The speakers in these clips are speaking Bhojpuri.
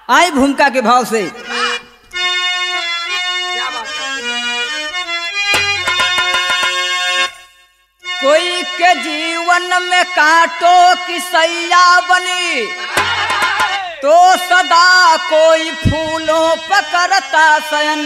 आई भूमिका के भाव से। कोई के जीवन में कांटों की सैया बनी तो सदा कोई फूलों पर करता शयन,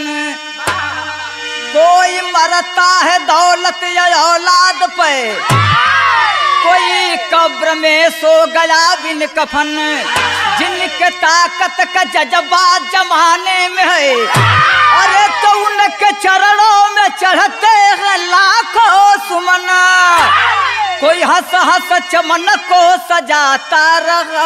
कोई मरता है दौलत या औलाद पे, कोई कब्र में सो गया बिन कफन, जिनके ताकत का जज्बा जमाने में है, अरे तो उनके चरणों में चढ़ते हैं लाखों सुमन। कोई हंस हंस चमन को सजाता रहा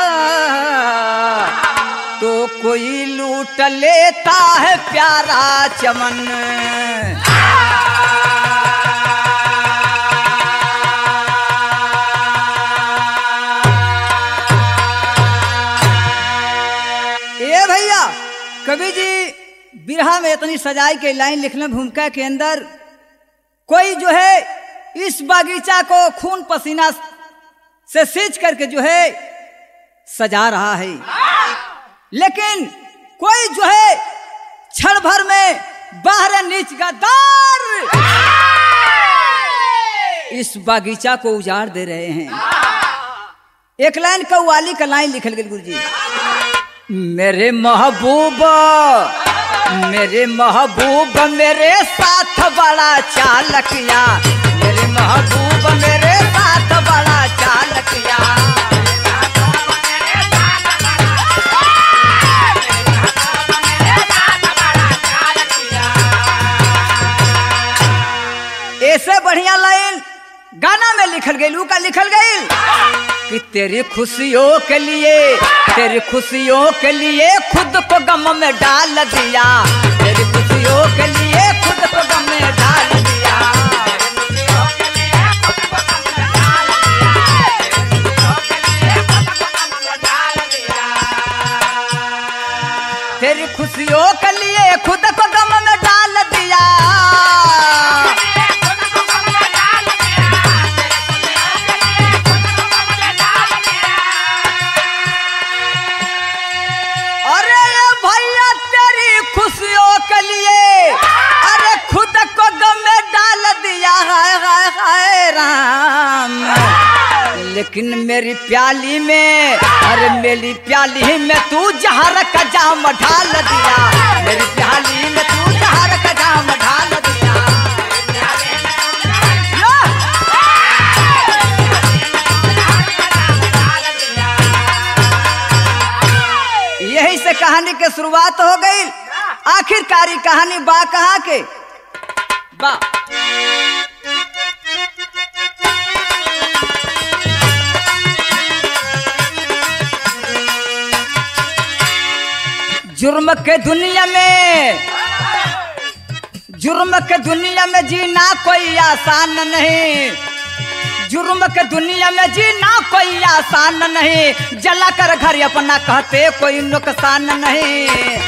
तो कोई लूट लेता है प्यारा चमन। ये भैया कवि जी बिरहा में इतनी सजाई के लाइन लिखने भूमिका के अंदर, कोई जो है इस बागीचा को खून पसीना से सींच करके जो है सजा रहा है, लेकिन कोई जो है क्षण भर में बाहर नीच गद्दार इस बागीचा को उजाड़ दे रहे हैं। एक लाइन कव्वाली का लाइन लिखल गई गुरु जी, मेरे महबूब मेरे साथ बड़ा चालकिया, मेरे महबूब मेरे साथ बड़ा चालकिया, ऐसे बढ़िया लाइन गाना में लिखल गई, लू का लिखल गई कि तेरी खुशियों के लिए खुद को गम में डाल दिया, तेरी खुशियों के लिए खुद को गम में डाल दिया, तेरी खुशियों के लिए खुद को गम में डाल दिया, खुशियों के लिए अरे खुद को गम में डाल दिया है राम, लेकिन मेरी प्याली में अरे मेरी प्याली में तू जहर का जाम ढाल दिया, मेरी प्याली में तू जहर का जाम ढाल दिया। यही से कहानी की शुरुआत हो गई, आखिरकारी कहानी बा कहाँ के बा। जुर्म के दुनिया में जीना कोई आसान नहीं, जुर्म के दुनिया में जीना कोई आसान नहीं, जला कर घर अपना कहते कोई नुकसान नहीं।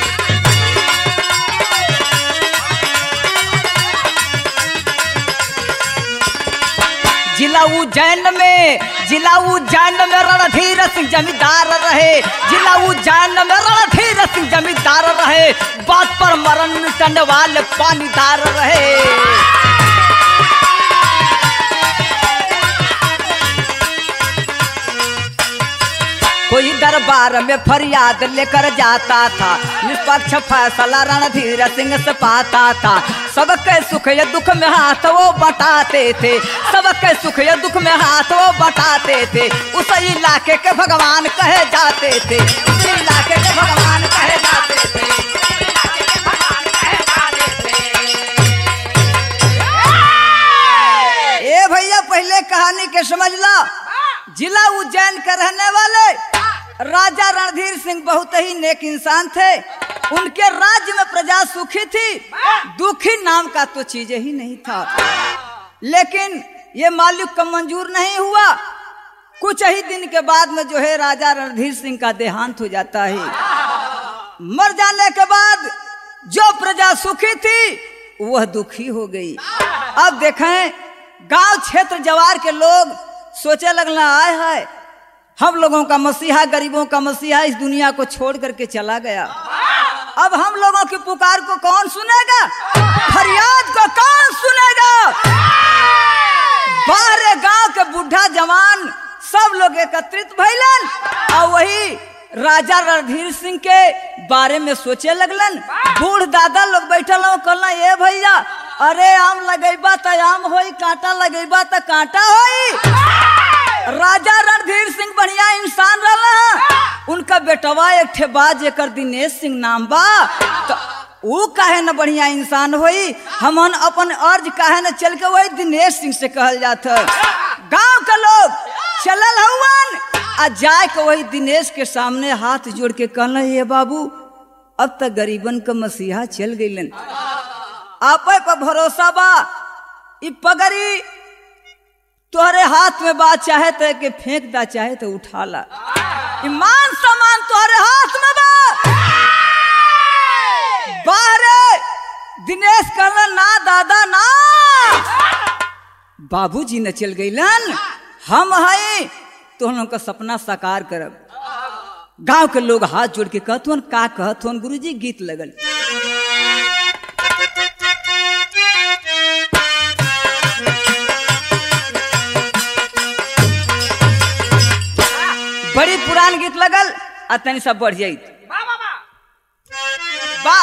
जिला उज्जैन में रणधीर सिंह जमींदार रहे, जिला उज्जैन में रणधीर सिंह जमींदार रहे, बात पर मरण टंडवाल पानीदार रहे। कोई दरबार में फरियाद लेकर जाता था, निष्पक्ष फैसला रणधीर सिंह से पाता था, सबके सुख या दुख में हाथ वो बटाते थे, सबके सुख या दुख में हाथ वो बटाते थे, उस इलाके के भगवान कहे जाते थे, उस इलाके के भगवान कहे जाते थे। ए भैया पहले कहानी के समझ ला, जिला उज्जैन के रहने वाले राजा रणधीर सिंह बहुत ही नेक इंसान थे, उनके राज्य में प्रजा सुखी थी, दुखी नाम का तो चीज ही नहीं था, लेकिन ये मालिक को मंजूर नहीं हुआ। कुछ ही दिन के बाद में जो है राजा रणधीर सिंह का देहांत हो जाता है। मर जाने के बाद जो प्रजा सुखी थी वह दुखी हो गई। अब देखें गांव क्षेत्र जवार के लोग सोचे लगना आए है हम लोगों का मसीहा, गरीबों का मसीहा इस दुनिया को छोड़ करके चला गया। अब हम लोगों की पुकार को कौन सुनेगा? फरियाद को कौन सुनेगा? बाहर गांव के बुढ़ा जवान सब लोग एकत्रित भइलन और वही राजा रणधीर सिंह के बारे में सोचे लगलन। बूढ़ दादा लोग बैठल हो, कहला ये भैया, अरे आम लगेबा त आम होई, कांटा लगेबा त कांटा होई। राजा रणधीर सिंह बढ़िया इंसान रहा। उनका बेटवा एक ठे बाज एकर दिनेश सिंह नाम बा, तो वो काहे न बढ़िया इंसान होई। हमन अपन अर्ज काहे न चल के वही दिनेश सिंह से कहल जात। गांव के लोग चलल हवन आ जाए के वही दिनेश के सामने हाथ जोड़ के कहल, ये बाबू अब तक गरीबन का मसीहा चल गईलन, आपे पर भरोसा बा, इ पगड़ी तोहरे हाथ में बा, चाहे तो के फेंक दा, चाहे तो उठा ला। ईमान सम्मान तोहरे हाथ में बा। बाहरे दिनेश कहला, ना दादा ना, बाबूजी न चल गईलन, हम हैं तो हम का सपना साकार करब। गांव के लोग हाथ जोड़ के कहथुन, का कहथुन गुरुजी? गीत लगल। बड़ी पुरान गीत लगल, अतनी सब बढ़ जाई। बा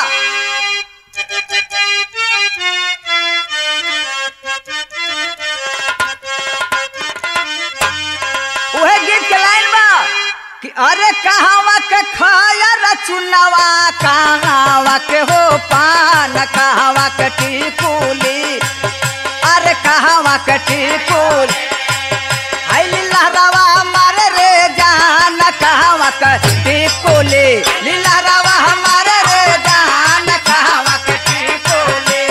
उहे गीत के लाइन बा कि अरे कहावा के खाया रचुनवा, कहावा के हो पान, कहावा के टिकुली, अरे कहावा के टिकुली, आई लहरावा मारे रे जान, कहावा के टिकुली, लहरावा हमारे रे जान, कहावा के टिकुली।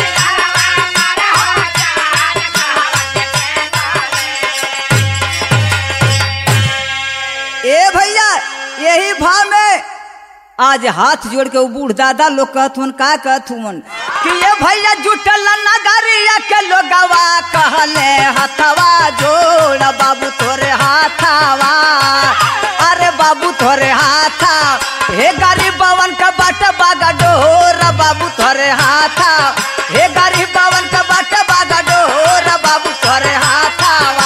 ए भैया, यही भाव में आज हाथ जोड़ के बूढ़ दादा लोग कहथुन, का कहथुन कि ये भैया जुटल नगरिया के लोगवा, कहले हथवा जोड़ बाबू तोरे हाथावा, अरे बाबू तोरे हाथा, हे गरीब बवन का बाट बागा डोर, बाबू तोरे हाथा, हे गरीब बवन का बाट बागा डोर, बाबू तोरे हाथावा।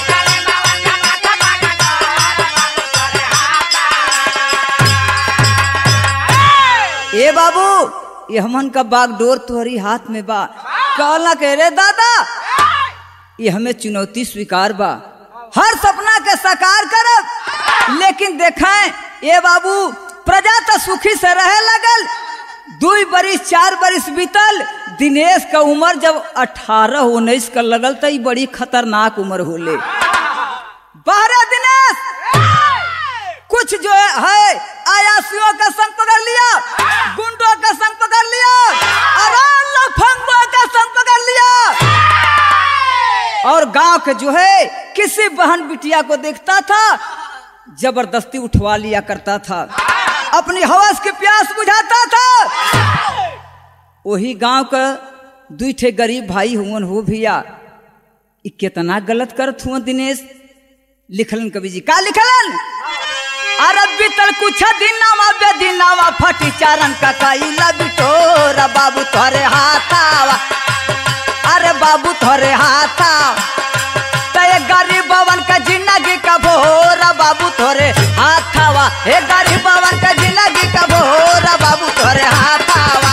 ए बाबू, ये हमन का बागडोर तोहरी हाथ में बा। कहला के रे दादा, ये हमें चुनौती स्वीकार बा, हर सपना के साकार करब, लेकिन देखें ये बाबू प्रजा तो सुखी से रहे लगल। 2 बरिस 4 बरिस बीतल, दिनेश का उम्र जब 18-19 का लगल तो बड़ी खतरनाक उम्र होले। बाहर दिनेश कुछ जो है आयासियों का संग पकड़ लिया, गुंडों का संग पकड़ लिया, लफंगों का संग पकड़ लिया, और गांव के जो है किसी बहन बिटिया को देखता था जबरदस्ती उठवा लिया करता था, अपनी हवस की प्यास बुझाता था। वही गांव का 2 ठे गरीब भाई हुवन हो भैया, कितना गलत करत हुआ दिनेश। लिखलन कवि जी, का लिखलन? अरे बीतल कुछ दिनावा बेदिनावा, फटी चारण का कैला बिटोरा, बाबू तोरे हाथावा, अरे बाबू तोरे हाथा, तय गरीब बवन का जिंदगी का भोरा, बाबू तोरे हाथावा, हे गरीब बवन का जिंदगी का भोरा, बाबू तोरे हाथावा।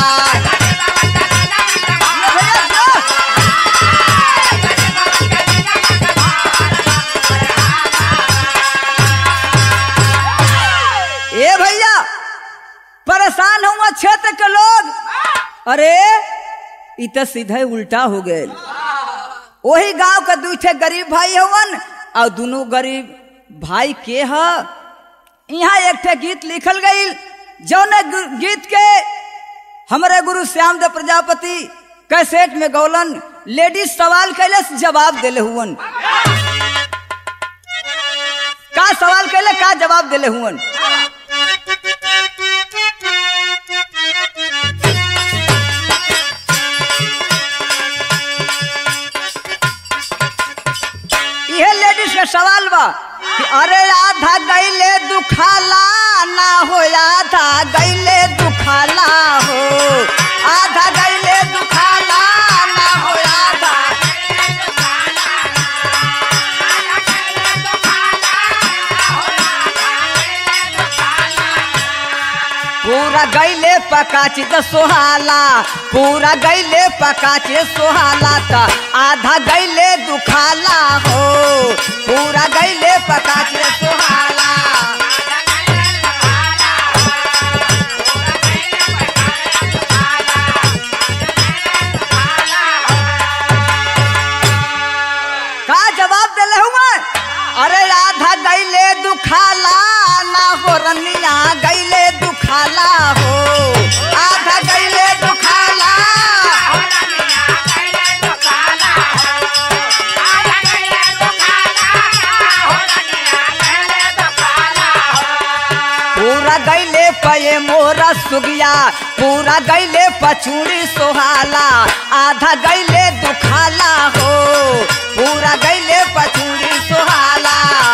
ए भैया, परेशान हुआ क्षेत्र के लोग, अरे इत सीधे उल्टा हो गए। वही गांव के 2 ठे गरीब भाई हवन, और दोनों गरीब भाई के ह यहाँ एक ठे गीत लिखल गई, जौन गीत के हमारे गुरु श्यामदेव प्रजापति कैसेट में गौलन। लेडीज सवाल कैले जवाब दिले हुवन, का सवाल कैले का जवाब दिले हुवन। यह लेडीज का सवाल बा कि अरे आधा गईले दुखाला ना हो, आधा गईले दुखाला हो, आधा गईले दुखाला ना हो, आधा पूरा गईले पकाची तो सोहाला, पूरा गईले पकाची सोहाला तो आधा गईले दुखाला हो, पूरा गईले पकाची सोहाला। का जवाब दिले हुए? अरे आधा गईले दुखाला ना हो रनिया, गईले दुखाला हो, आधा गईले दुखाला हो रनिया, गईले दुखाला हो, आधा गईले दुखाला हो रनिया, गईले दुखाला हो। पूरा गईले पये मोरा सुगिया, पूरा गईले पछूड़ी सोहाला, आधा गईले दुखाला हो, पूरा गईले पछूड़ी सोहाला।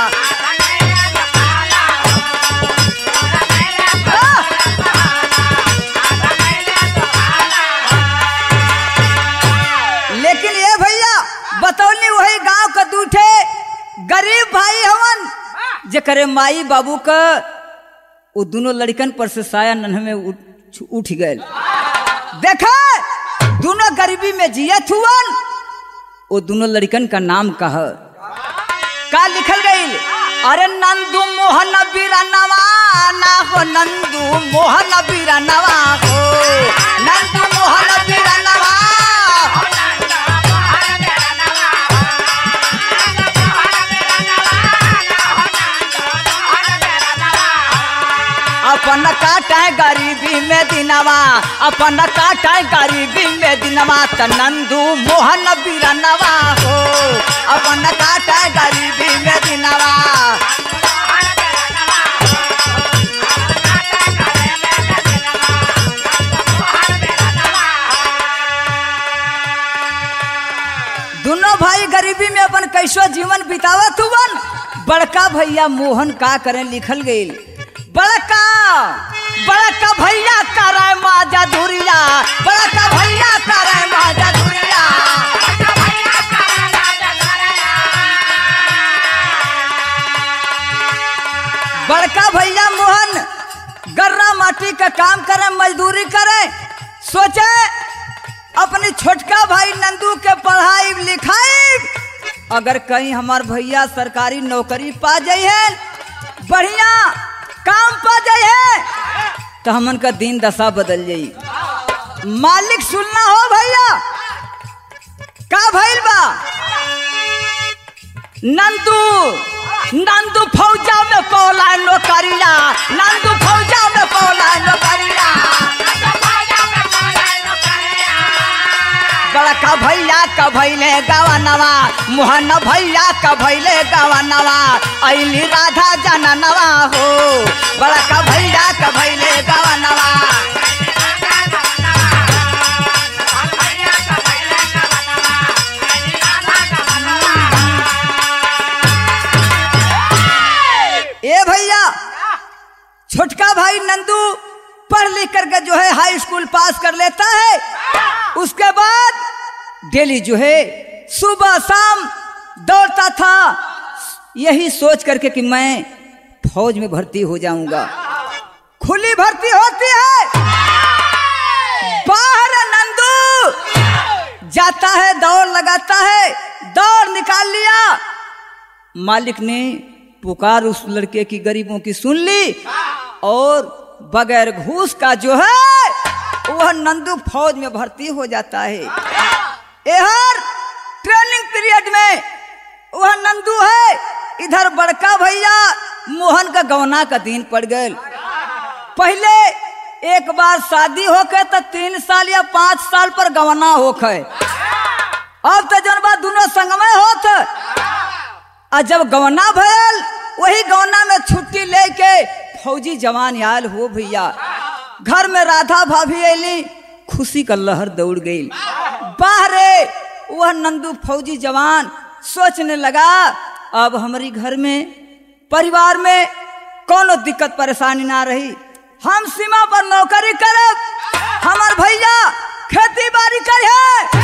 लेकिन ये भैया बतौनी वही गांव का दूठे गरीब भाई हवन, जे करे माई बाबू का वो दोनों लड़कन पर से साया नन्हे में उठ गए। देखा दोनों गरीबी में जियत हुवन, वो दोनों लड़कन का नाम का लिखल गई? अरे नंदू मोहन बीरानवा ना हो, नंदू मोहन बीरानवा हो, नंदू मोहन बीरानवा। अपन काटा गरीबी में दिनवा, अपन काटा गरीबी में दिनवा, त नंदू मोहन बीरानवा हो, अपन काटा गरीबी में दिनवा। दोनों भाई गरीबी में अपन कैसो जीवन बितावत हुवन। बड़का भैया मोहन का करें लिखल गई? बड़का भैया करे माजा धुरिया, बड़का भैया करे माजा धुरिया। बड़का भैया मोहन गर्रा माटी का काम करे, मजदूरी करे, सोचे अपनी छोटका भाई नंदू के पढ़ाई लिखाई, अगर कहीं हमार भैया सरकारी नौकरी पा जाइए, बढ़िया काम पा जाइए, तो हमन का दिन दशा बदल जाई। मालिक सुनना हो भैया का भइल बा? नंदू फौजा में पौला नौकरिया, नंदू फौजा में पौला नौकरिया। बड़का भैया का भैले गवनवा, मोहन भैया का भैले गवनवा, अली राधा जननवा हो, बड़का भैया का भैले गवनवा। ए भैया छोटका भाई नंदू पढ़ लिख करके जो है हाई स्कूल पास कर लेता है, उसके बाद डेली जो है सुबह शाम दौड़ता था, यही सोच करके कि मैं फौज में भर्ती हो जाऊंगा। खुली भर्ती होती है, बाहर नंदू जाता है, दौड़ लगाता है, दौड़ निकाल लिया। मालिक ने पुकार उस लड़के की गरीबों की सुन ली और बगैर घूस का जो है वह नंदू फौज में भर्ती हो जाता है। हर ट्रेनिंग पीरियड में वह नंदू है, इधर बड़का भैया मोहन का गवना का दिन पड़ गए। पहले एक बार शादी होके तो 3 साल या 5 साल पर गवना होके, अब तो जन बात दोनों संगमे होत। और जब गवना भयल वही गवना में छुट्टी लेके फौजी जवान आयल हो भैया, घर में राधा भाभी अली, खुशी का लहर दौड़ गई। बाहरे वह नंदू फौजी जवान सोचने लगा अब हमारी घर में परिवार में कोनो दिक्कत परेशानी ना रही। हम सीमा पर नौकरी करब, हमार भैया खेती बाड़ी करे,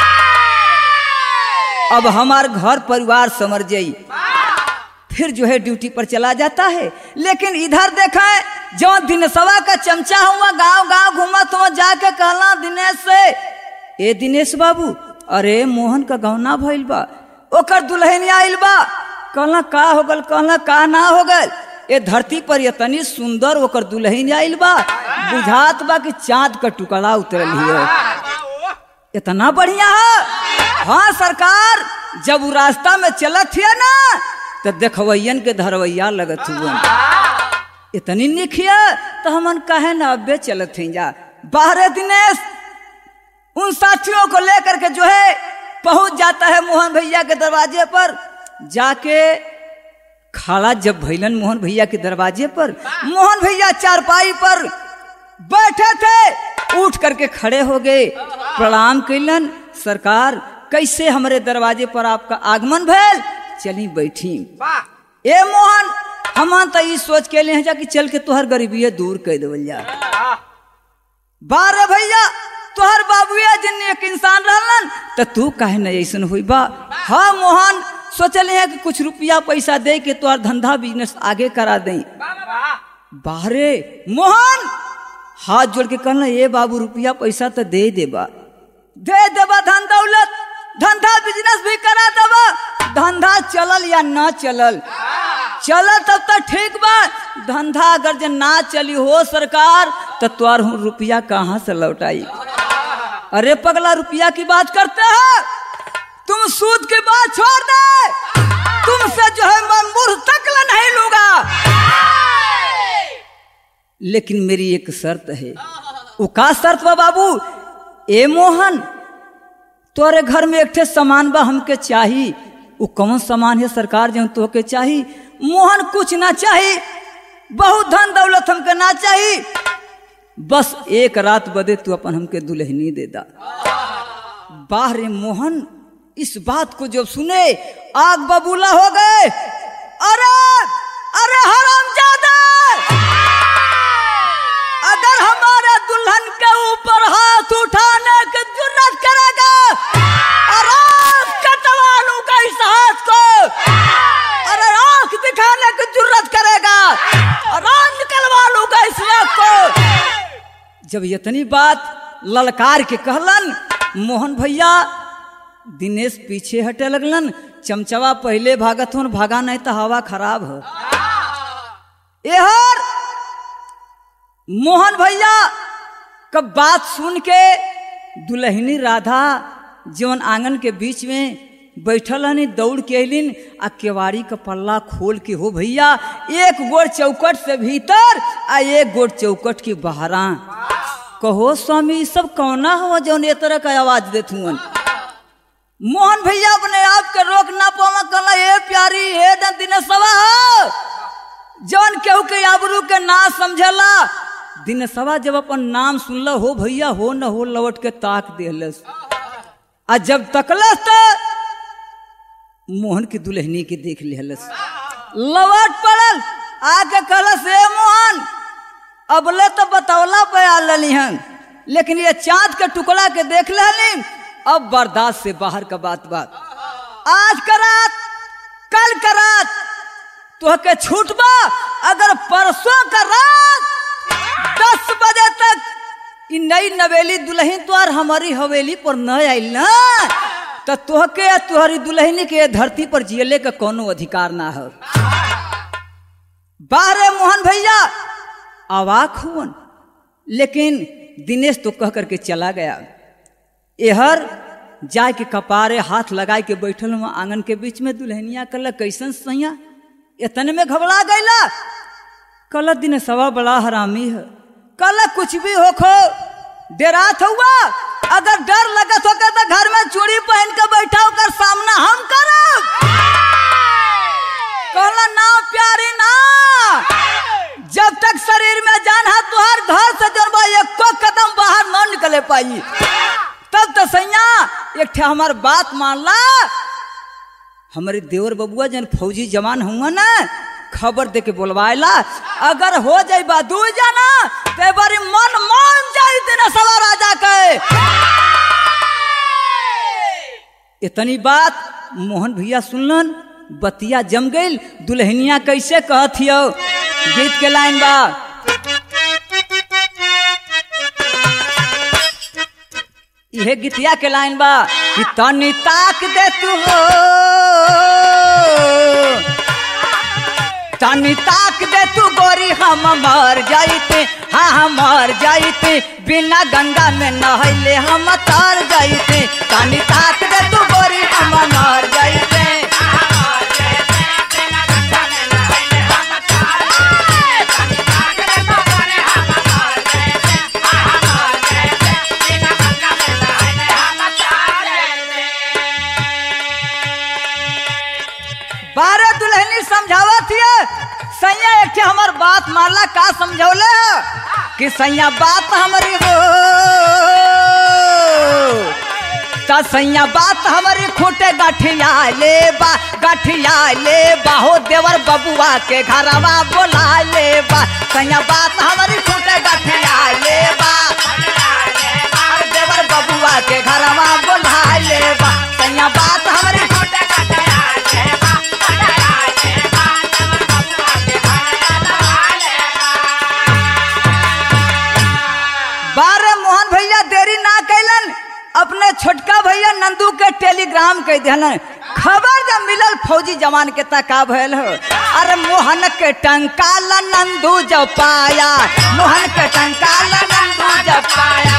अब हमार घर परिवार समझ जाई। फिर जो है ड्यूटी पर चला जाता है। लेकिन इधर देखा जो दिनेशवा का चमचा हुआ गांव गांव घूमत हुआ, जाके कहला दिनेश से, ए दिनेश बाबू, अरे मोहन का गौना भइल बा, ओकर दुल्हन आइल बा। कहला का हो गल? कहला का ना हो गल? ए धरती पर इतनी सुंदर ओकर दुल्हन आइल बा, बुझात बा कि चांद का टुकड़ा उतरल है, इतना बढ़िया है। हाँ सरकार, जब वो रास्ता में चलत है ना तो देखवैयन के धरवैया लगत हुआ, इतनी निखिया तो हमन कहे ना अबे चलत हैं जा। बाहरे दिनेश उन साथियों को लेकर के जो है पहुंच जाता है मोहन भैया के दरवाजे पर। जाके खड़ा जब भैलन मोहन भैया के दरवाजे पर, मोहन भैया चारपाई पर बैठे थे, उठ करके खड़े हो गए, प्रणाम कैलन। सरकार, कैसे हमारे दरवाजे पर आपका आगमन भैल? चली बैठी। ए मोहन, हम तो ये सोच के ले जा कि चल के तुहर गरीबी दूर कर देवल जा। बारे भैया, तुहर बाबुआ जिन एक इंसान रहलन तो तू काहे न ऐसन हुई बा? हाँ मोहन, सोचले है कि कुछ रुपया पैसा दे के तुहर धंधा बिजनेस आगे करा दें। बाहरे मोहन हाथ जोड़ के कहना, ये बाबू रुपया पैसा तो दे देबा, दे देबा, धन दौलत धंधा बिजनेस भी करा देबा। धंधा चलल या ना चलल, चलल तब तो ठीक बा, धंधा अगर जे ना चली हो सरकार तो तुआर रुपया कहाँ से लौटाई? अरे पगला, रुपया की बात करते हो तुम, सूद की बात छोड़ दे, तुमसे जो है मैं मुर्ह तक नहीं लूंगा, लेकिन मेरी एक शर्त है। वो का शर्त बा बाबू? ए मोहन, तोरे घर में एक ठे सामान बा, हमके चाहिए। वो कौन सामान है सरकार जो तोके चाहिए? मोहन, कुछ ना चाहिए, बहुत धन दौलत हमके ना चाहिए, बस एक रात बदे तू अपन हमके दुल्हनी दे दा। बाहरे मोहन इस बात को जब सुने आग बबूला हो गए। अरे अरे हरामजादा, अगर हमारे दुल्हन के ऊपर हाथ उठाने की जुर्रत करेगा, आराम कटवा लूंगा इस हाथ को। अरे आंख दिखाने की जुर्रत करेगा, आराम निकलवा लूंगा इस आंख को। जब इतनी बात ललकार के कहलन, मोहन भैया दिनेश पीछे हटे लगलन। चमचवा पहले भागत हो, भागा नहीं तो हवा खराब हो। एहर मोहन भैया का बात सुन के दुल्हनी राधा जीवन आंगन के बीच में बैठल हनी, दौड़ के अलिन आ केवाड़ी का पल्ला खोल के, हो भैया, एक गोड़ चौकट से भीतर आ एक गोड़ चौकट के बाहरा। कहो स्वामी, सब कौना हो जौन ए तरह का आवाज देत हुन? मोहन भैया अपने आप के रोक ना पावा, कहला, ए प्यारी, ए दिनेशवा हो जौन केहू के आबरू के ना समझला। दिनेशवा जब अपन नाम सुनला, हो भैया हो न हो, लौट के ताक देहलस। आ जब तकलस तो मोहन की दुल्हनी के देख लेहलस, लौट पड़ल, आके कहलस, ए मोहन, अबले तो बतौला पे आ लली हन, लेकिन ये चांद के टुकड़ा के देख लेनी, अब बर्दाश्त से बाहर का बात। आज का रात, कल का रात तो के छूट बा, अगर परसों का रात 10 बजे तक इ नई नवेली दुल्हन तुआर हमारी हवेली पर न आइल ना, तो तोहके तुहरी दुल्हनी के धरती पर जियले का कोनो अधिकार ना हो। बाहरे मोहन भैया अवाक हुवन, लेकिन दिनेश तो कह करके चला गया। एहर जाए के कपारे हाथ लगाए के बैठल हुआ आंगन के बीच में। दुल्हनिया कल, कैसन सैया, इतने में घबरा गईला? कल दिनेशवा बड़ा हरामी है, कल कुछ भी होखो डरात हुआ, अगर डर लगत होगा तो घर में चूड़ी पहन के बैठा होकर सामना हम करब। कहला, ना प्यारी ना, जब तक शरीर में जान है तुहार घर से जरबा एक कदम बाहर न निकले पाई, तब तो सैया एक ठे हमार बात मान ला। हमारे देवर बबुआ जन फौजी जवान हुआ ना, खबर दे के बोलवाएला। अगर हो जाई बा दू जाना ते बड़ी मन मान जाई दिन सवा राजा के। इतनी बात मोहन भैया सुनलन, बतिया जम गई। दुल्हनिया कैसे कहथियो, गीत के लाइन बा, यह गीतिया के लाइन बा कि तनी ताक दे तू हो, तनी ताक दे तू गोरी हम मर जाइते, हाँ हम मर जाइते, बिना गंगा में नहैले हम तर जाइते। तनी ताक दे तू गोरी हम मर जाइते। बारह दुल्हनी समझावत है, सैया एक हमार बात मानला। का समझौले कि सैया बात हमारी हो, ता सैया बात हमारी खूटे गठिया ले बा, गठिया ले बा हो देवर बबुआ के घरवा बोला ले बा। सैया बात हमारी खूटे गठिया ले बा, देवर बबुआ के घरवा बोला ले बा। सैया बात हमारी खूटे गठिया ले बा। बारह मोहन भैया देरी ना कैलन, अपने छोटका भैया नंदू के टेलीग्राम कह दिलन। खबर जब मिलल फौजी जवान के तका भयल हो। अरे मोहन के टंकाला नंदू जब पाया, मोहन के टंकाला नंदू जब पाया,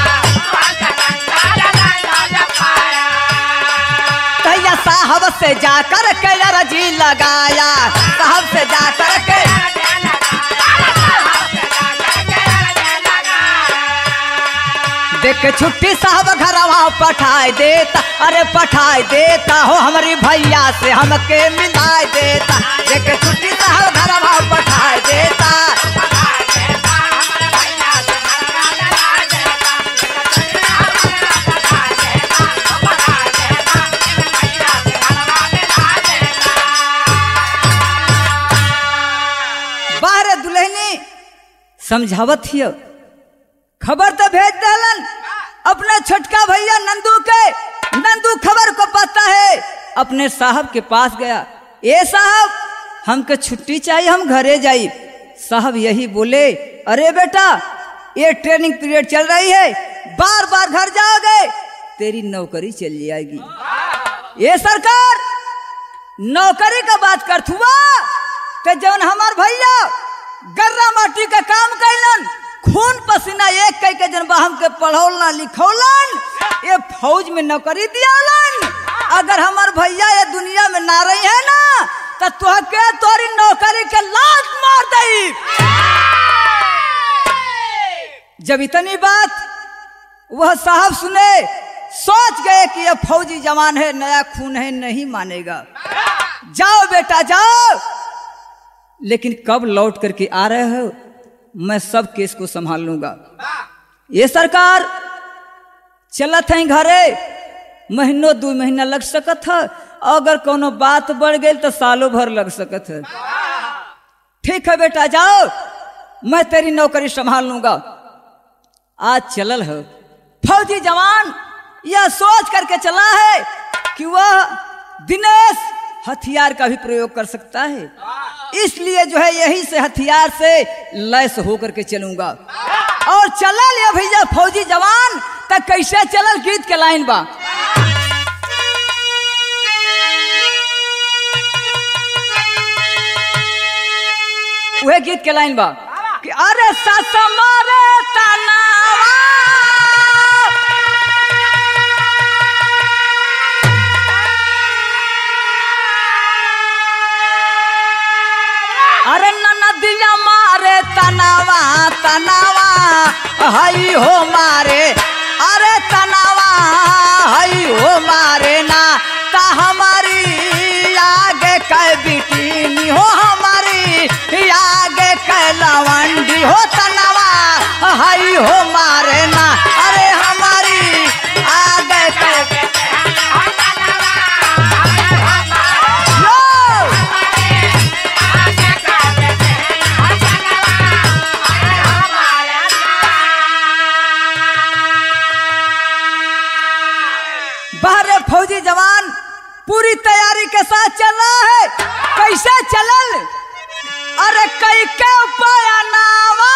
तैया साहब से जाकर के अर्जी लगाया, साहब से जाकर के देख छुट्टी साहब घरवा पठाए देता। अरे पठाए देता हो हमारी भैया से हमके मिलाए देता। देख छुट्टी साहब घरवा पठाए देता। बाहर दुल्हनी समझावत हियो, खबर तो भेज दलन अपने छोटका भैया नंदू के। नंदू खबर को पता है, अपने साहब के पास गया। ए साहब हमके छुट्टी चाहिए, हम घरे जाई। साहब यही बोले, अरे बेटा ये ट्रेनिंग पीरियड चल रही है, बार बार घर जाओगे तेरी नौकरी चल जाएगी। ये सरकार नौकरी का बात करत हुआ तो जौन हमार भैया गर्रा माटी का काम कैलन, खून पसीना एक कई के जनबा हमके पढ़ौलना लिखौलन, ये फौज में नौकरी दियालन। अगर हमार भैया ये दुनिया में ना रही है ना तो तुहके तोरी नौकरी के लात मार दई। जब इतनी बात वह साहब सुने, सोच गए कि यह फौजी जवान है, नया खून है, नहीं मानेगा। जाओ बेटा जाओ, लेकिन कब लौट करके आ रहे हो, मैं सब केस को संभाल लूंगा। ये सरकार चलत है घरे, महीनों 2 महीना लग सकत है, अगर कोनो बात बढ़ गई तो सालों भर लग सकत है। ठीक है बेटा जाओ, मैं तेरी नौकरी संभाल लूंगा। आज चलल है फौजी जवान, यह सोच करके चला है कि वह दिनेश हथियार का भी प्रयोग कर सकता है, इसलिए जो है यही से हथियार से लैस होकर के चलूंगा। और चला लिया भैया फौजी जवान, तक कैसे चलल, गीत के लाइन बा, वह गीत के लाइन बा कि अरे सस मारे तनावा, अरे ननदिया मारे तनावा तनावा हई हो मारे, अरे तनावा हई हो मारे ना, ता हमारी आगे कै बिटिनी हो, हमारी आगे कै लवंडी हो, तनावा हई हो मारे ना, अरे हमारी आगे कै साथ चल रहा है। कैसे चलल? अरे कई के पयनावा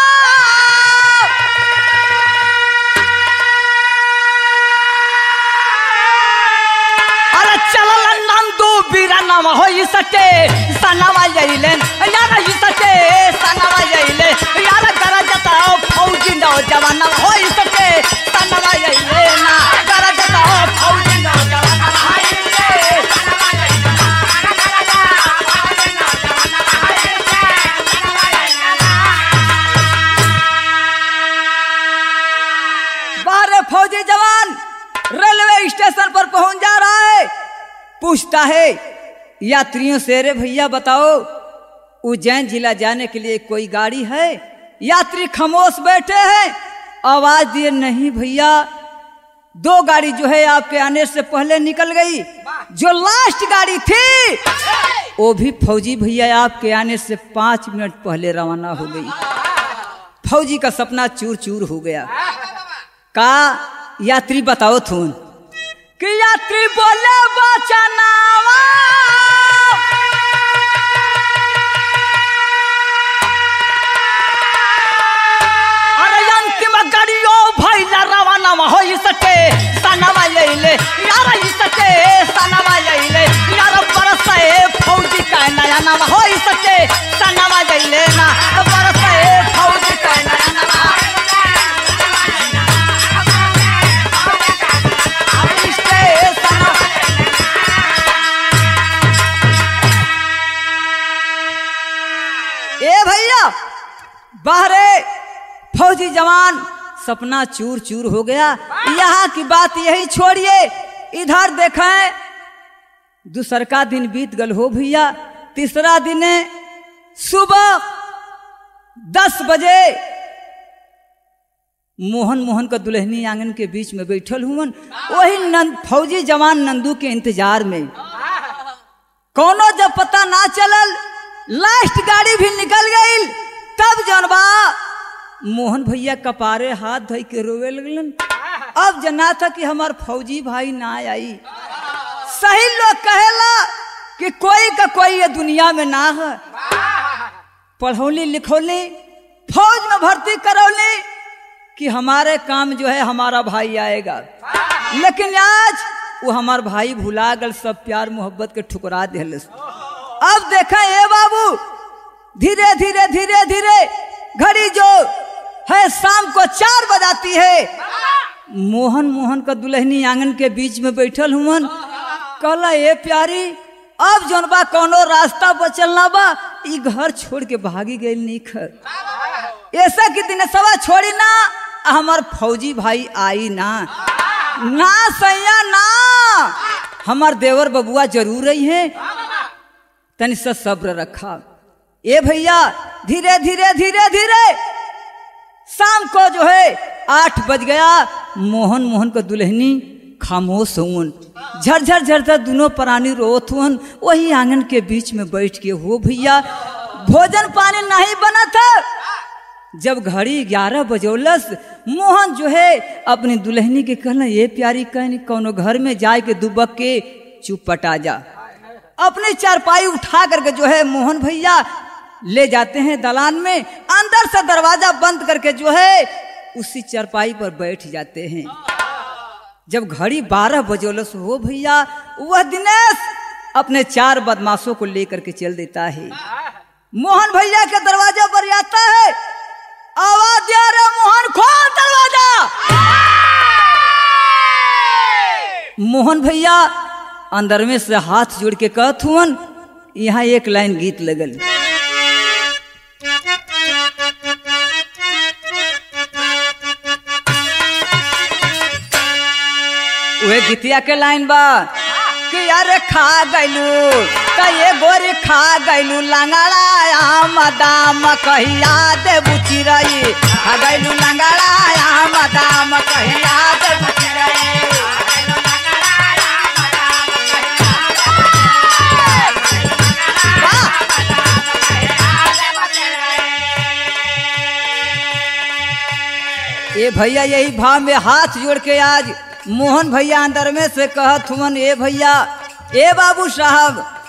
चलल नंदू बीरानामा हो सटे सनावा जइलेन यार ई सटे सनावा जइले यार करा जता फौजी नौजवान हो सटे सनावा जइले ना करा जता फौजी नौजवान बाहर फौजी जवान रेलवे स्टेशन पर पहुंच जा रहा है। पूछता है यात्रियों से, रे भैया बताओ उज्जैन जिला जाने के लिए कोई गाड़ी है? यात्री खामोश बैठे हैं। आवाज दिए, नहीं भैया, 2 गाड़ी जो है आपके आने से पहले निकल गई। जो लास्ट गाड़ी थी वो भी फौजी भैया आपके आने से 5 मिनट पहले रवाना हो गई। फौजी का सपना चूर चूर हो गया। का यात्री बताओ थून कि यात्री बोले बचनावा अरे अंतिम गाड़ियों भैला रवाना हो सके सनावा ले यार ई सके सनावा ले यार बरसे फौजी का नया नाम हो सके सनावा ले ना बरसे फौजी का नया नाम। ए भैया बाहरे फौजी जवान सपना चूर चूर हो गया। यहाँ की बात यही छोड़िए, इधर देखें दूसरा दिन बीत गल हो भैया। तीसरा दिन सुबह 10 बजे मोहन का दुल्हनी आंगन के बीच में बैठल हुवन। वही फौजी जवान नंदू के इंतजार में। कोनो जब पता ना चलल, लास्ट गाड़ी भी निकल गई। तब जनबा मोहन भैया कपारे हाथ धोई के रोवे लगलन। अब जना था कि हमार फौजी भाई ना आई। सही लोग कहेला कि कोई का कोई ये दुनिया में ना है। पढ़ौली लिखौली फौज में भर्ती करौली कि हमारे काम जो है हमारा भाई आएगा। लेकिन आज वो हमार भाई भुला गल, सब प्यार मोहब्बत के ठुकरा दिल। अब देखें ये बाबू, धीरे धीरे धीरे धीरे घड़ी जो है शाम को 4 बजाती है। मोहन का दुल्हनी आंगन के बीच में बैठल हुवन। कहला, ये प्यारी, अब जनबा कोनो रास्ता बचल ना बा, ई घर छोड़ के भागी गई निखर। ऐसा कि दिन सवा छोड़ी ना, हमार फौजी भाई आई ना ना सैया ना, हमार देवर बबुआ जरूर रही है। तनि सा सब्र रखा। ए भैया धीरे धीरे धीरे धीरे शाम को जो है 8 बज गया। मोहन का दुल्हनी खामोश हुन, झरझर झरझर दोनों प्राणी रोत हुन। वही आंगन के बीच में बैठ के, हो भैया भोजन पानी नहीं बना था। जब घड़ी 11 बजौलस, मोहन जो है अपनी दुल्हनी के कहना, ये प्यारी कहनी कोनो घर में जाए के दुबक के चुप पटा जा। अपनी चारपाई उठा करके जो है मोहन भैया ले जाते हैं दलान में। अंदर से दरवाजा बंद करके जो है उसी चारपाई पर बैठ जाते हैं। जब घड़ी 12 बजौलस, हो भैया वह दिनेश अपने 4 बदमाशों को लेकर के चल देता है। मोहन भैया के दरवाजे पर आता है, आवाज दिया, रे मोहन खोल दरवाजा। मोहन भैया अंदर में से हाथ जोड़ के कहत हुन, यहाँ एक लाइन गीत लगल। वे गीतिया के लाइन बा कि यार खा गैलू का ये गोरी खा गैलू लंगड़ा मदाम कहिया दे बुचिरई, खा गैलू लंगड़ा मदाम कहिया दे बुचिरई। ये भैया यही भाव में हाथ जोड़ के आज मोहन भैया अंदर में से कहत हुवन, ए भैया, ए बाबू साहब,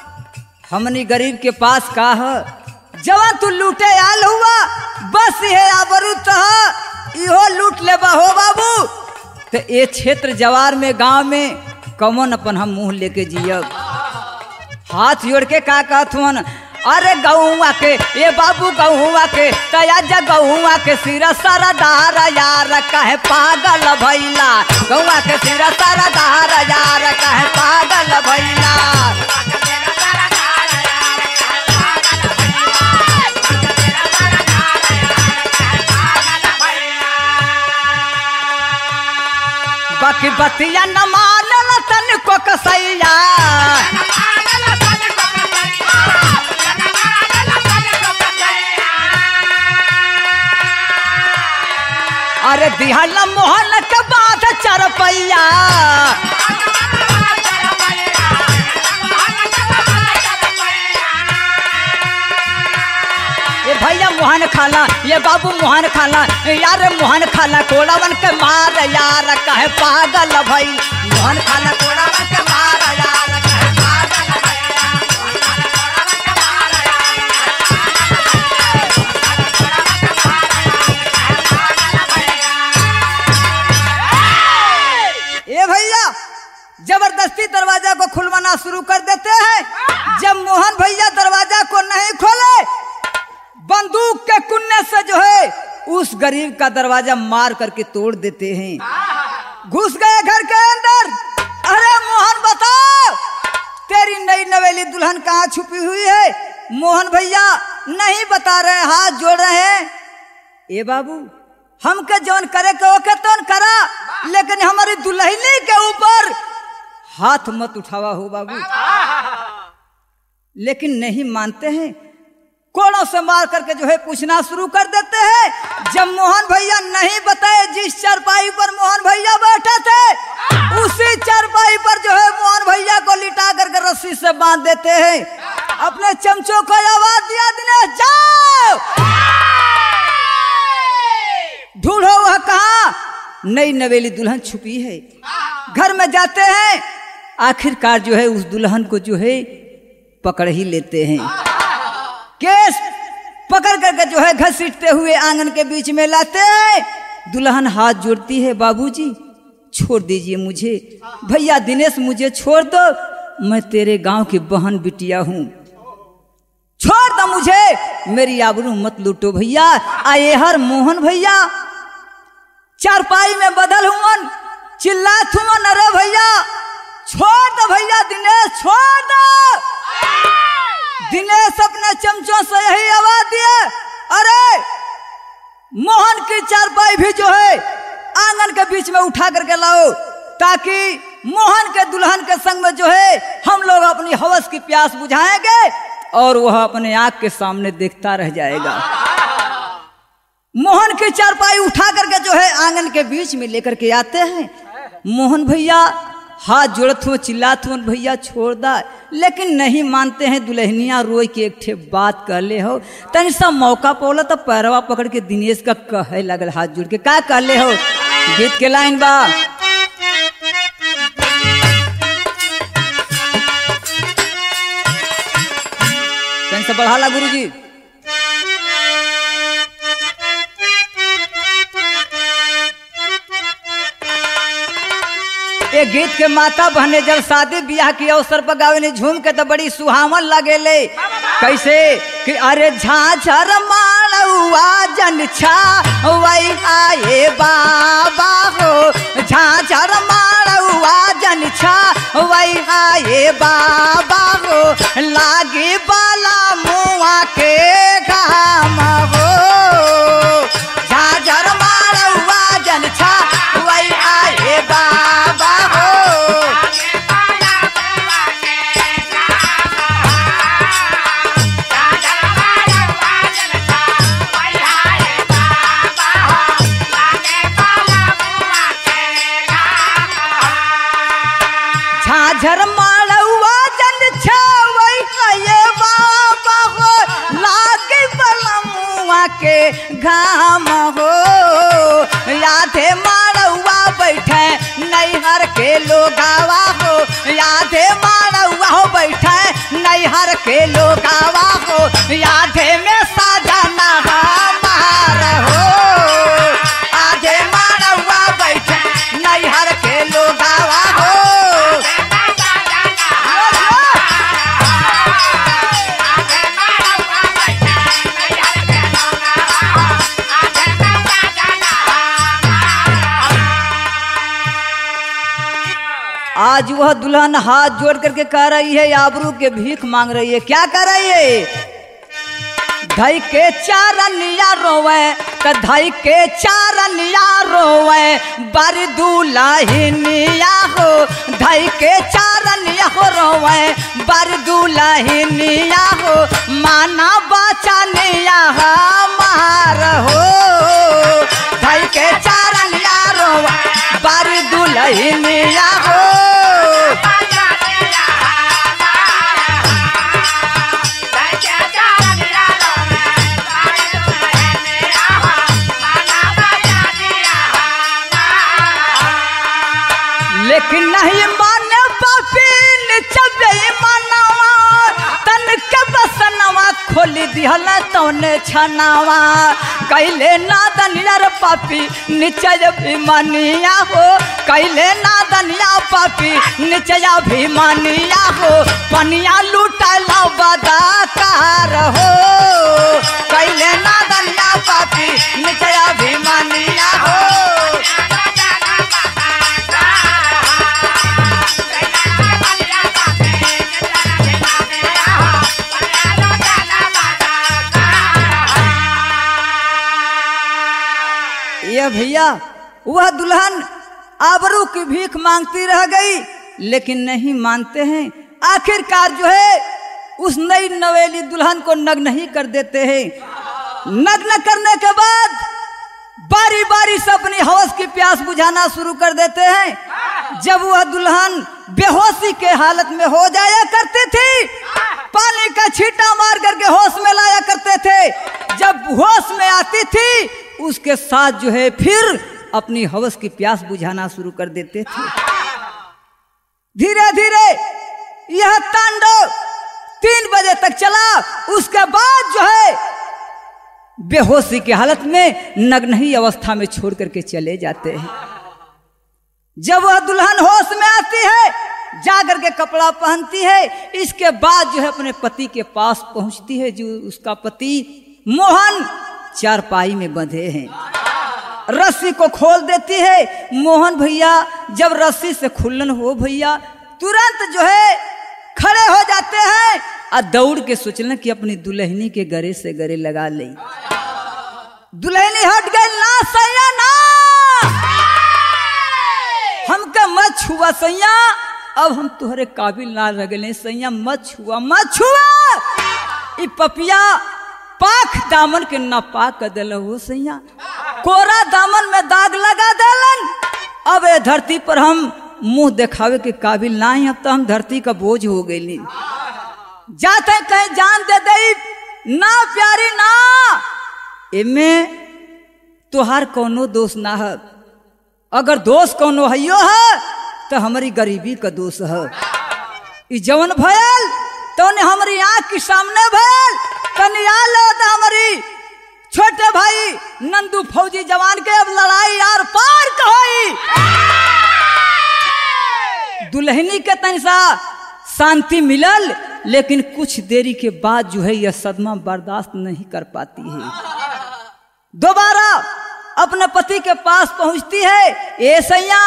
हमनी गरीब के पास का है, जवान तू लूटे आल हुआ बस ये आबरू तह इहो लूट ले हो बाबू। तो ये क्षेत्र जवार में गांव में कौन अपन हम मुंह लेके जियब। हाथ जोड़ के का कहत हुन, अरे गहुआ के ये बाबू गहुआ के तया गहुआ के सिरा सारा दारा यार कहे पागल भैला, गहुआ के सिरा सारा दारा यार कहे पागल भैला। बाकी बतिया न मानल तन को कसैया, अरे दिहल मोहन के बात चरपैया, ये भैया मोहन खाला ये बाबू मोहन खाला यार मोहन खाला कोड़ावन के मार यार कहे पागल भई, मोहन खाला कोड़ावन के मार यार कहे पागल भैया। ये भैया जबरदस्ती दरवाजा को खुलवाना शुरू कर देते हैं। जब मोहन भैया दरवाजा को नहीं खोले बंदूक के कुन्ने से जो है उस गरीब का दरवाजा मार करके तोड़ देते हैं। घुस गए घर के अंदर, अरे मोहन बताओ तेरी नई नवेली दुल्हन कहाँ छुपी हुई है। मोहन भैया नहीं बता रहे, हाथ जोड़ रहे हैं। ए बाबू हमके जौन करे के ओके तौन करा, लेकिन हमारी दुल्हनी के ऊपर हाथ मत उठावा हो बाबू। लेकिन नहीं मानते हैं, कोड़ों से मार करके जो है पूछना शुरू कर देते हैं। जब मोहन भैया नहीं बताए जिस चारपाई पर मोहन भैया बैठे थे उसी चारपाई पर जो है मोहन भैया को लिटा करके रस्सी से बांध देते हैं। अपने चमचों को आवाज दिया, दिनेश जाओ ढूंढो वह कहाँ नई नवेली दुल्हन छुपी है। घर में जाते हैं, आखिरकार जो है उस दुल्हन को जो है पकड़ ही लेते हैं। केस पकड़ करके जो है घसीटते हुए आंगन के बीच में लाते हैं। दुल्हन हाथ जोड़ती है, बाबूजी छोड़ दीजिए मुझे, भैया दिनेश मुझे छोड़ दो, मैं तेरे गांव की बहन बिटिया हूँ, छोड़ दो मुझे, मेरी आबरू मत लूटो भैया। आए हर मोहन भैया चारपाई में बदल हुमन चिल्लात हुमन, अरे भैया छोड़ दो भैया, दिनेश छोड़ दो। दिनेश अपने चमचों से यही आवाज दिए, अरे मोहन की चारपाई भी जो है आंगन के बीच में उठा करके लाओ, ताकि मोहन के दुल्हन के संग में जो है हम लोग अपनी हवस की प्यास बुझाएंगे और वह अपने आंख के सामने देखता रह जाएगा। मोहन की चारपाई उठा करके जो है आंगन के बीच में लेकर के आते हैं। मोहन भैया हाथ जोड़त हो चिल्लात हो, भैया छोड़ दा, लेकिन नहीं मानते हैं। दुल्हनिया रोई के एक ठे बात कह ले हो, तनि सा मौका पौला तो पैरवा पकड़ के दिनेश का कहे लगल हाथ जोड़ के, का कह ले हो। गीत के लाइन बा, तनि सा बढ़ाला गुरुजी। ये गीत के माता बहने जब शादी ब्याह के अवसर पर गावे ने झूम के तो बड़ी सुहावन लगेले। कैसे कि अरे झाझर मालवा जन छा वही आए बाबा हो, झाझर मालवा जन छा वही आए बाबा हो, लागे बाला मुआ के घाम हो, झाझर मालवा जन छा वही आए बाबा हो। झाझर मालवा जन छावई आए बाबा हो, लागे बलमुआ के घाम हो। यादे मारौआ बैठे नैहर के लोगावा हो, यादे मारौआ हो बैठे नैहर के लोगावा हो, यादे में साजना हमार हो, आधे मारौआ बैठे नैहर के लोगावा हो। आज वह दुल्हन हाथ जोड़ करके कह रही है, आबरू के भीख मांग रही है। क्या कर रही है? धई के चारनिया रोवे, त धई के चारनिया रोवे बारी दुल्हनिया हो, धई के चारनिया हो रोवे बारी दुल्हनिया हो, माना बचनिया हमार हो, धई के चारनिया रोवे बारी दुल्हनिया हो। लेकिन नहीं माने पापी निचबे मनवा, तन के बसनवा खोली दिहल तौने छनावा, कैले नादनिया रे पापी निचय अभिमानिया हो, कैले नादनिया पापी निचय अभिमानिया हो, पनिया लुटैला बदाकार हो, कैले नादनिया पापी निचय अभिमानिया हो। भैया वह दुल्हन आबरू की भीख मांगती रह गई, लेकिन नहीं मानते हैं। आखिरकार जो है उस नई नवेली दुल्हन को नग्न ही कर देते हैं। नग्न करने के बाद बारी बारी से अपनी हवस की प्यास बुझाना शुरू कर देते हैं। जब वह दुल्हन बेहोशी के हालत में हो जाया करती थी, पानी का छींटा मार करके होश में लाया करते थे। जब होश में आती थी उसके साथ जो है फिर अपनी हवस की प्यास बुझाना शुरू कर देते थे। धीरे धीरे यह तांडव 3 बजे तक चला। उसके बाद जो है बेहोशी की हालत में नग्न ही अवस्था में छोड़ करके चले जाते हैं। जब वह दुल्हन होश में आती है, जाकर के कपड़ा पहनती है, इसके बाद जो है अपने पति के पास पहुंचती है। जो उसका पति मोहन चारपाई में बंधे हैं, रस्सी को खोल देती है। मोहन भैया जब रस्सी से खुलन हो भैया तुरंत जो है खड़े हो जाते हैं और दौड़ के सोचलन कि अपनी दुल्हनी के गले से गले लगा ले। दुल्हनी हट गई, ना सैया ना, हमके मत छुआ सैया, अब हम तुहरे काबिल ना रह गए सैया, मत छुआ मत छुआ। ई पपिया पाख दामन के नापाक कर दिल हो सैया, कोरा दामन में दाग लगा दिलन। अब ये धरती पर हम मुंह दिखावे के काबिल ना ही, अब तो हम धरती का बोझ हो गई। जाते कहीं जान दे दई ना प्यारी ना, इमे तुहार कोनो दोष ना है। अगर दोष कोनो हइयो है तो हमारी गरीबी का दोष है। ई जवन भयल तो ने हमारी आंख के सामने भयल, कनियाल हमारी छोटे भाई नंदू फौजी जवान के अब लड़ाई यार पार कहोई। दुल्हनी के तनिसा शांति मिलल, लेकिन कुछ देरी के बाद जो है यह सदमा बर्दाश्त नहीं कर पाती है। दोबारा अपने पति के पास पहुंचती है। ए सैया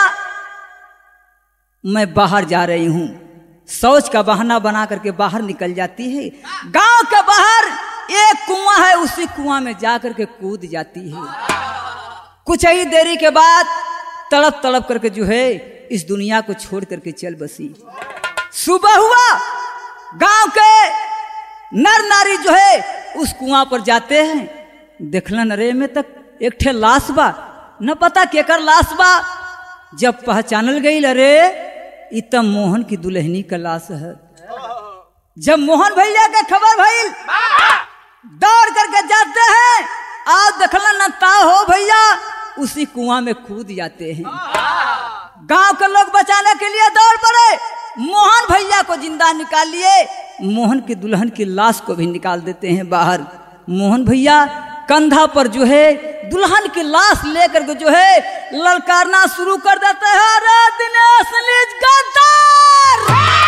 मैं बाहर जा रही हूं, शौच का बहाना बना करके बाहर निकल जाती है। गांव के बाहर एक कुआं है, उसी कुआं में जाकर के कूद जाती है। कुछ ही देरी के बाद तड़प तड़प करके जो है इस दुनिया को छोड़ करके चल बसी। सुबह हुआ, गांव के नर नारी जो है उस कुआं पर जाते हैं। देखलन अरे में तक एक ठे लाश बा, न पता केकर लाश बा। जब पहचानल गई, अरे इ त मोहन की दुल्हनी का लाश है। जब मोहन भैया के खबर भइल, दौड़ करके जाते हैं। आज देखलन न ता हो भैया उसी कुआं में कूद जाते हैं। गांव के लोग बचाने के लिए दौड़ पड़े, मोहन भैया को जिंदा निकाल लिए, मोहन की दुल्हन की लाश को भी निकाल देते हैं बाहर। मोहन भैया कंधा पर जो है दुल्हन की लाश लेकर के जो है ललकारना शुरू कर देते हैं, अरे दिनेश नीच गद्दार,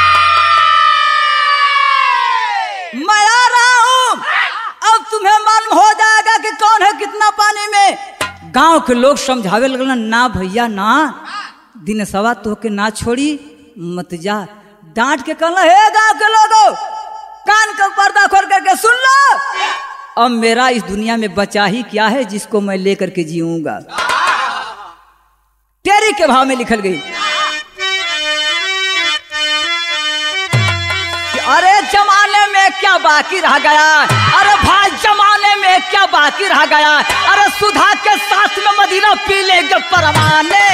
मैं आ रहा हूं, अब तुम्हें मालूम हो जाएगा कि कौन है कितना पानी में। गांव के लोग समझावे लगल, ना भैया ना, दिनेशवा तो के ना छोड़ी, मत जा। डांट के कहना, हे गांव के लोगों, कान का पर्दा खोल करके सुन लो, अब मेरा इस दुनिया में बचा ही क्या है जिसको मैं लेकर के जीऊंगा। तेरी के भाव में लिखल गई, अरे जमाने में क्या बाकी रह गया, अरे भाई जमाने में क्या बाकी रह गया, अरे सुधा के साथ में मदीना पी लेंगे परवाने।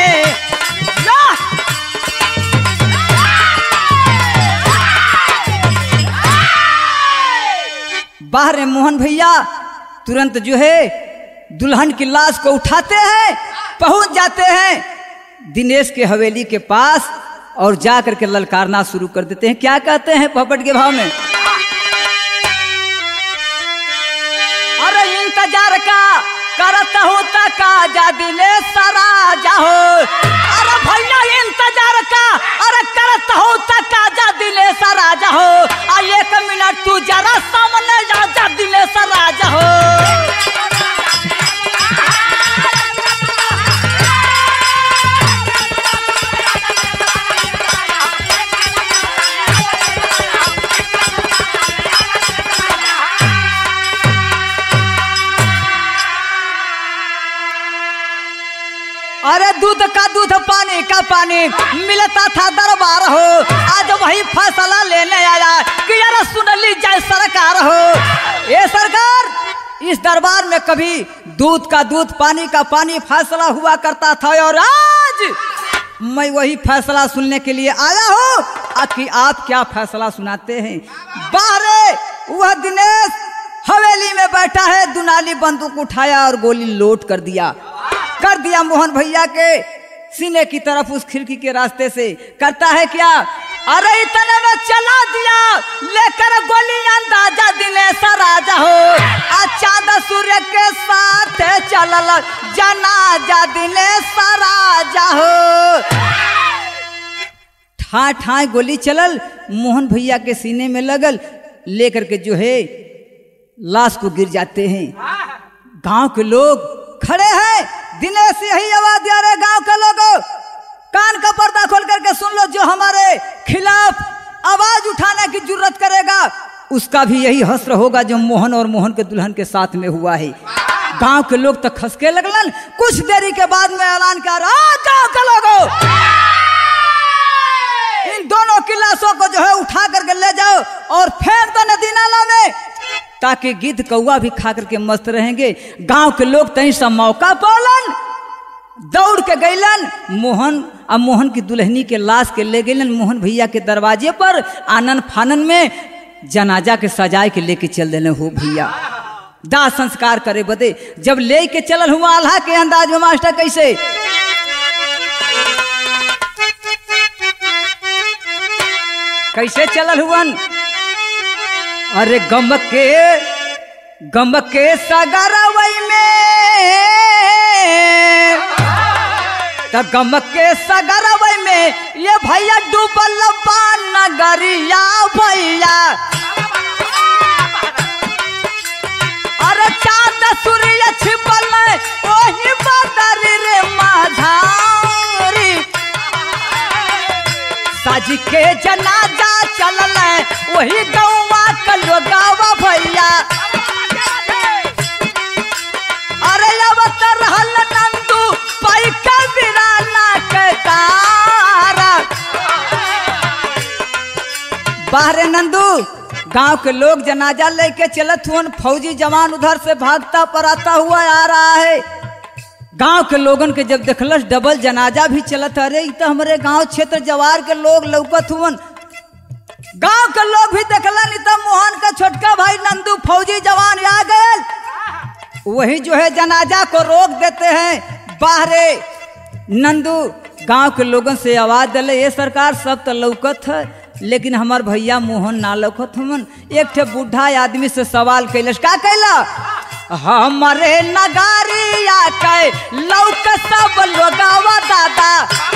बाहर में मोहन भैया तुरंत जो है दुल्हन की लाश को उठाते हैं, पहुंच जाते हैं दिनेश के हवेली के पास और जा करके ललकारना शुरू कर देते हैं। क्या कहते हैं पपट के भाव में, अरे इंतजार का करता हूं तका जा दिनेश राजा हो, अरे भैया इंतजार का अरे करता हूं तका जा दिनेश राजा हो, आ 1 मिनट तू जरा सामने जा दिनेश राजा हो। अरे दूध का दूध पानी का पानी मिलता था दरबार हो, आज वही फैसला लेने आया कि यार सुन ली जाए सरकार हो। ये सरकार, इस दरबार में कभी दूध का दूध पानी का पानी फैसला हुआ करता था और आज मैं वही फैसला सुनने के लिए आया हूँ कि आप क्या फैसला सुनाते हैं। बाहर वह दिनेश हवेली में बैठा है, दुनाली बंदूक उठाया और गोली लोड कर दिया मोहन भैया के सीने की तरफ उस खिड़की के रास्ते से। करता है क्या, अरे इतने में चला दिया लेकर गोली अंदाजा दिनेश राजा हो, चांद सूर्य के साथ चलल जनाजा दिनेश राजा हो। ठा ठा गोली चलल, मोहन भैया के सीने में लगल, लेकर के जो है लाश को गिर जाते हैं। गांव के लोग खड़े हैं, दिनेश यही आवाज दिया, रहे गांव के लोगों कान का पर्दा खोल करके सुन लो, जो हमारे खिलाफ आवाज उठाने की जरूरत करेगा उसका भी यही हश्र होगा जो मोहन और मोहन के दुल्हन के साथ में हुआ है। गांव के लोग तो खसके लगलन। कुछ देरी के बाद में ऐलान कर रहा, गांव के लोगों इन दोनों की लाशों को जो है उठा करके ले जाओ और फेंक दो नदी नाला में, ताकि गिद्ध कौवा भी खा करके मस्त रहेंगे। गांव के लोग तनी सा मौका पालन, दौड़ के गईलन, मोहन की दुल्हनी के लाश के ले गईलन मोहन भैया के दरवाजे पर। आनन फानन में जनाजा के सजाए के लेके चल देने हो भैया, दाह संस्कार करे बदे। जब ले के चलल हुआ आल्हा के अंदाज में मास्टर कैसे, कैसे चलल हुवन, अरे गम के सगरवई में, त गम के सगरवई में ये भैया डूबल नगरिया भैया, अरे चांद सूर्य छिपल ओही बदरी रे माझारी, साजी के जनाजा चलल वही गौवा कलो गावा भैया, अरे अब रहल नंदू पाई का बिराना के तारा। बाहर नंदू, गांव के लोग जनाजा लेके चलत हुए, फौजी जवान उधर से भागता पराता हुआ आ रहा है। गांव के लोगन के जब देखलस डबल जनाजा भी चलत, अरे इ तो हमारे गांव क्षेत्र जवार के लोग लौकत हुवन। गांव के लोग भी देखलन, तो मोहन का छोटका भाई नंदू फौजी जवान आ गए, वही जो है जनाजा को रोक देते हैं। बाहरे नंदू गांव के लोगन से आवाज दिले, ये सरकार सब तो लौकत है लेकिन हमार भैया मोहन ना लौकत हमन। एक ठे बूढ़ा आदमी से सवाल कैलस, का कैला? हमारे नगारिया के लौक सब लोगावा दादा,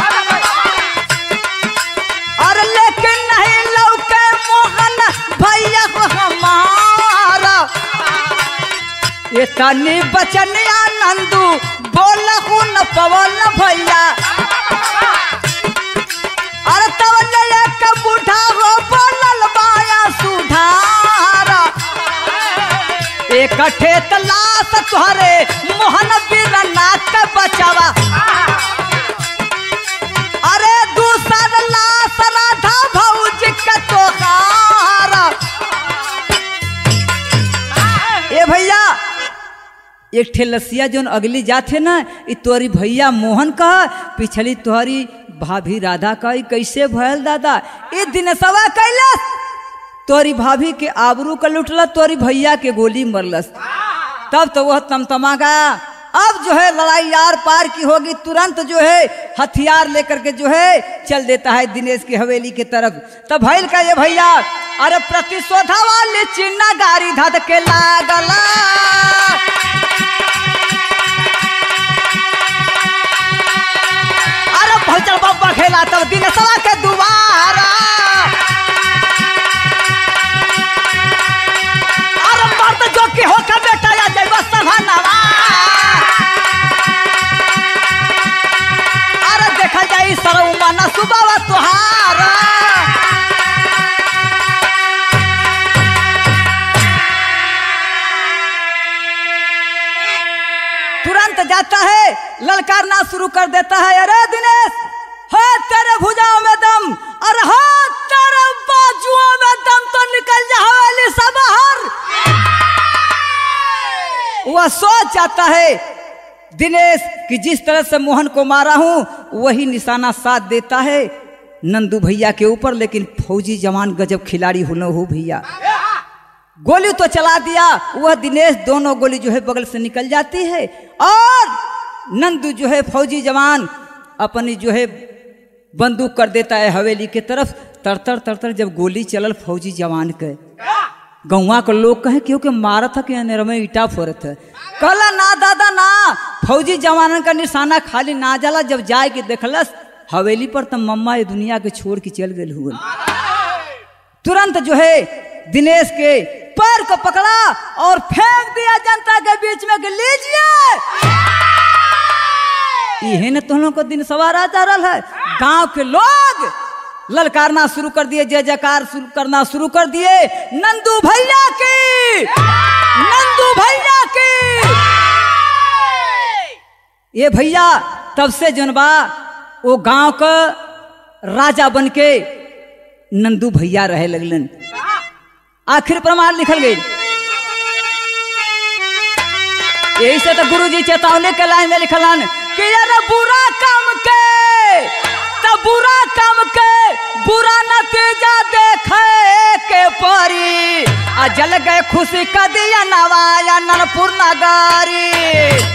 और लेकिन नहीं लौके मोहन भैया को हमारा। ये तनी बचनिया नंदू बोलहु न पवन भैया, अरे तब एक बूढ़ा हो बोलल बाया सुधारा। एक ठेत लाश तुहरे मोहन बीरना के बचावा, अरे दूसर लाश राधा भौजी के तोहारा। ए भैया एक ठे लसिया जोन अगली जाते ना, ई तोरी भैया मोहन का, पिछली तोहरी भाभी राधा का। कैसे भयल दादा? ई दिन सवा कैलस, तोरी भाभी के आबरू का लुटला, तोरी भैया के गोली मरलस। तब तो वह तमतमागा। अब जो है लड़ाई यार पार की होगी, तुरंत जो है हथियार लेकर के जो है चल देता है दिनेश की हवेली की तरफ। तब भैल का ये भैया, अरे प्रतिशोधा वाली चिन्ना गाड़ी धद के लागला, अरे भौचल बब्बा खेला तब दिनेशवा के दुबारा, अरे मर्द जो की होकर बेटा या जैवा सभानवा, अरे देखा जाई सरउमा न सुबावा तुहारा। तुरंत जाता है ललकारना शुरू कर देता है, अरे दिनेश हो तेरे भुजाओं में दम, और हो तेरे बाजुओं में दम, तो निकल जा हवेली से बाहर। वह सोच जाता है दिनेश कि जिस तरह से मोहन को मारा हूं वही निशाना साथ देता है नंदू भैया के ऊपर। लेकिन फौजी जवान गजब खिलाड़ी हो भैया, गोली तो चला दिया, वह दिनेश दोनों गोली जो है बगल से निकल जाती है, और नंदू जो है फौजी जवान अपनी जो है बंदूक कर देता है हवेली के तरफ। तरतर तरतर जब गोली चलल फौजी जवान के, गौवा के लोग कहे क्योंकि मारा था कि अनेर में ईटा फोरत है, कहला ना दादा ना, फौजी जवानन का निशाना खाली ना जाला। जब जाए के देखलस हवेली पर, तब मम्मा ये दुनिया के छोड़ के चल गए हुए। तुरंत जो है दिनेश के पैर को पकड़ा और फेंक दिया जनता के बीच में कि लीजिए। यही न तुम लोग को दिन सवार आता रहा है। गांव के लोग ललकारना शुरू कर दिए, जय जयकार शुरू करना शुरू कर दिए, नंदू भैया की, नंदू भैया की। ये भैया तब से जनबा वो गांव का राजा बन के नंदू भैया रहे लगलन। आखिर प्रमाण लिखल गई, यही से तो गुरुजी चेतावनी के लाइन में लिखलन कि यार बुरा काम के तो बुरा काम के बुरा नतीजा देखे के परी, आ जल गए खुशी का दिया नवाया नरपुर नगारी।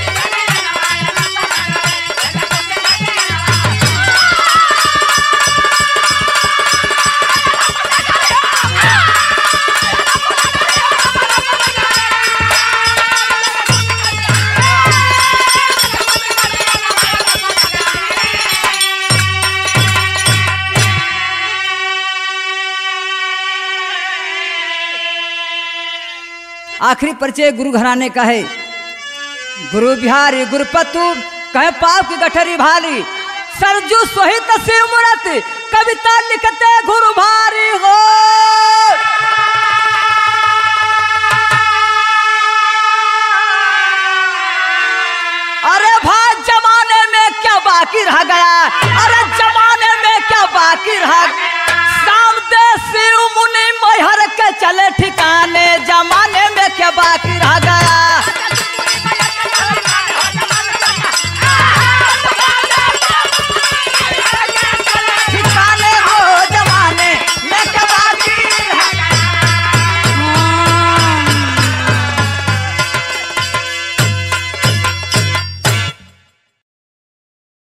आखिरी परिचय गुरु घराने का है। गुरु बिहारी गुरुपतु कहे पाप की गठरी भारी, सरजू सोहित शिव मूरत कविता लिखते गुरु भारी हो। अरे भाई जमाने में क्या बाकी रह गया, अरे जमाने में क्या बाकी रहा, सामदे शिव मुनि मैहर के चले ठिकाने।